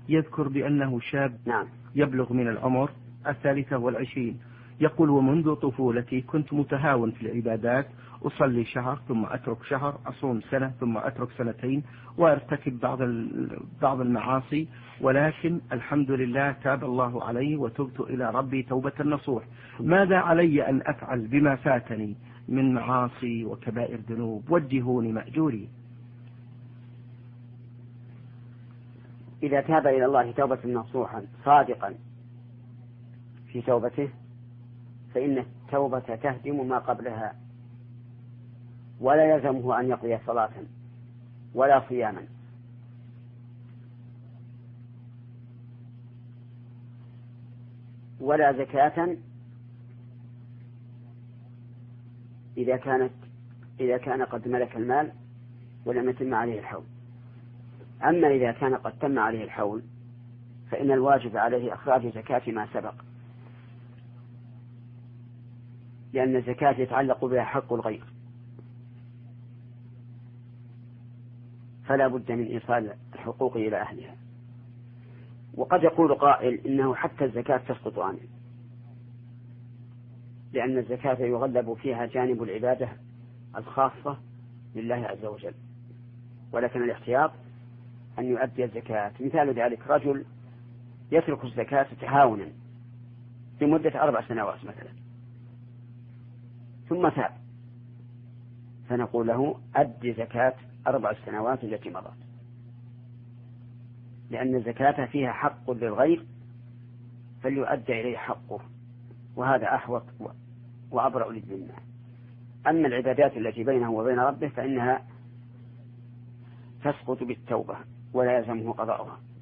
يذكر بأنه شاب نعم. يبلغ من العمر 23، يقول: ومنذ طفولتي كنت متهاون في العبادات، أصلي شهر ثم أترك شهر، أصوم سنة ثم أترك سنتين، وأرتكب بعض المعاصي، ولكن الحمد لله تاب الله علي وتبت إلى ربي توبة نصوح. ماذا علي أن أفعل بما فاتني من معاصي وكبائر ذنوب؟ وجهوني مأجوري. إذا تاب إلى الله توبة نصوحا صادقا في توبته فإن التوبة تهدم ما قبلها، ولا يلزمه أن يقضي صلاة ولا صياما، ولا زكاة إذا كان قد ملك المال ولم يتم عليه الحول. أما إذا كان قد تم عليه الحول فإن الواجب عليه إخراج زكاة ما سبق، لأن الزكاة يتعلق بها حق الغير، فلا بد من إيصال الحقوق إلى أهلها. وقد يقول قائل إنه حتى الزكاة تسقط عنه، لأن الزكاة يغلب فيها جانب العبادة الخاصة لله عز وجل، ولكن الاحتياط أن يؤدي الزكاة. مثال ذلك رجل يترك الزكاة تهاونا لمدة 4 سنوات مثلا، ثم تاب، فنقول له أدي زكاة 4 سنوات التي مضت، لأن الزكاة فيها حق للغير فليؤدي إليه حقه، وهذا أحوط وأبرأ للذمة. أما العبادات التي بينه وبين ربه فإنها تسقط بالتوبة ولا يلزمه قضاؤها.